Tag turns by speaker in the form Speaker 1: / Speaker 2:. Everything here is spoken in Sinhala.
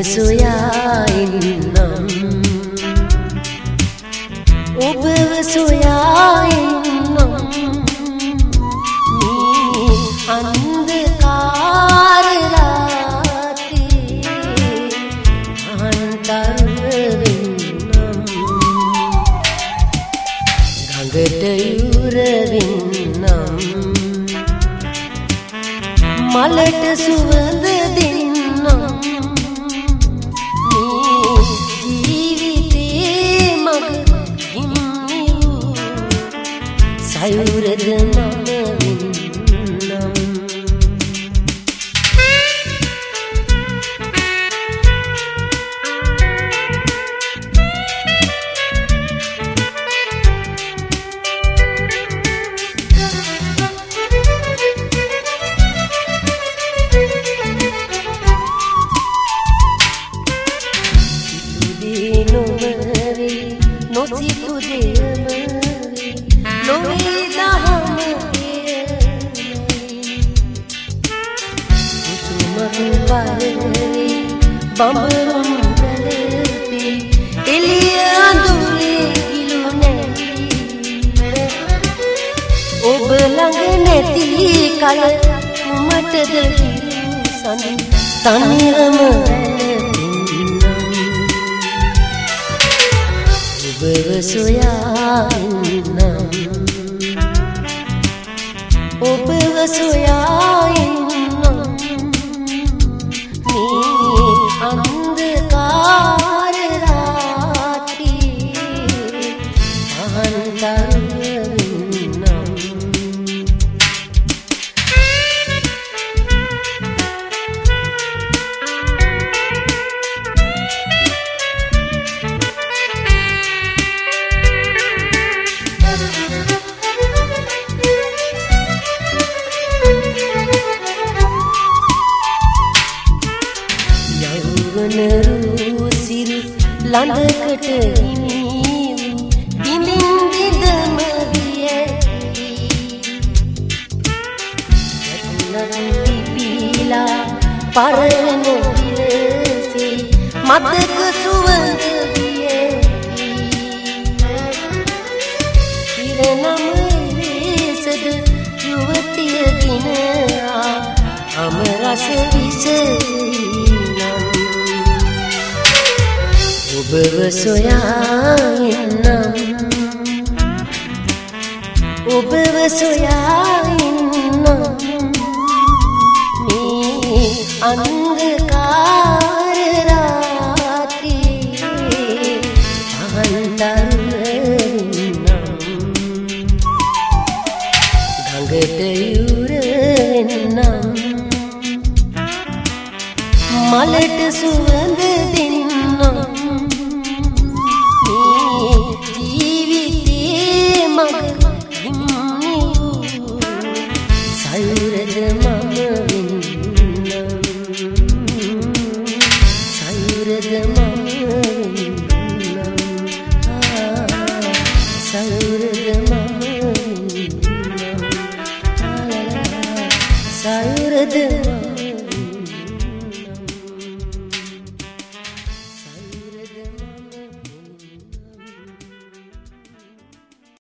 Speaker 1: සොයා ඉන්නම් ඔබව සොයා ඉන්නම් මේ අන්ධකාර රාත්‍රියේ අන්තර වෙන්නම් ගඟට යුර වෙන්නම් මලට සුවඳ දෙන්නම් සයුරද මම වෙන්නම් සිතුදේ නොමරේ නොසිතු දෙයමරේ නොවේ බඹරුම් පැලපි එළිය අඳුරේ ගිලු නැති ඔබ ළඟ නැති කල කුමටද හිරු සඳ තනියම ඔබව සොයා ඉන්නම් ඔබව සොයා ඉන්නම් අන්ධකාර රාත්‍රියේ අන්තර වෙන්නම් යවුනරු සිරු ළඟකට හිමි දිලින් දිදම විය පිපිලා පරණ දිලසේ මතක සුවඳ විය ඉරනම වේසද යුවතිය දිනා අමරස විසී ඔබව සොයා ඉන්නම් ඔබව සොයා ඉන්නම් මේ අන්ධකාර රාත්‍රියේ අන්තර වෙන්නම් ගඟට යුර වෙන්නම් මලට සුවඳ දෙන්නම් සයුරද මම වෙන්නම් සයුරද මම වෙන්නම් සයුරද මම වෙන්නම් සයුරද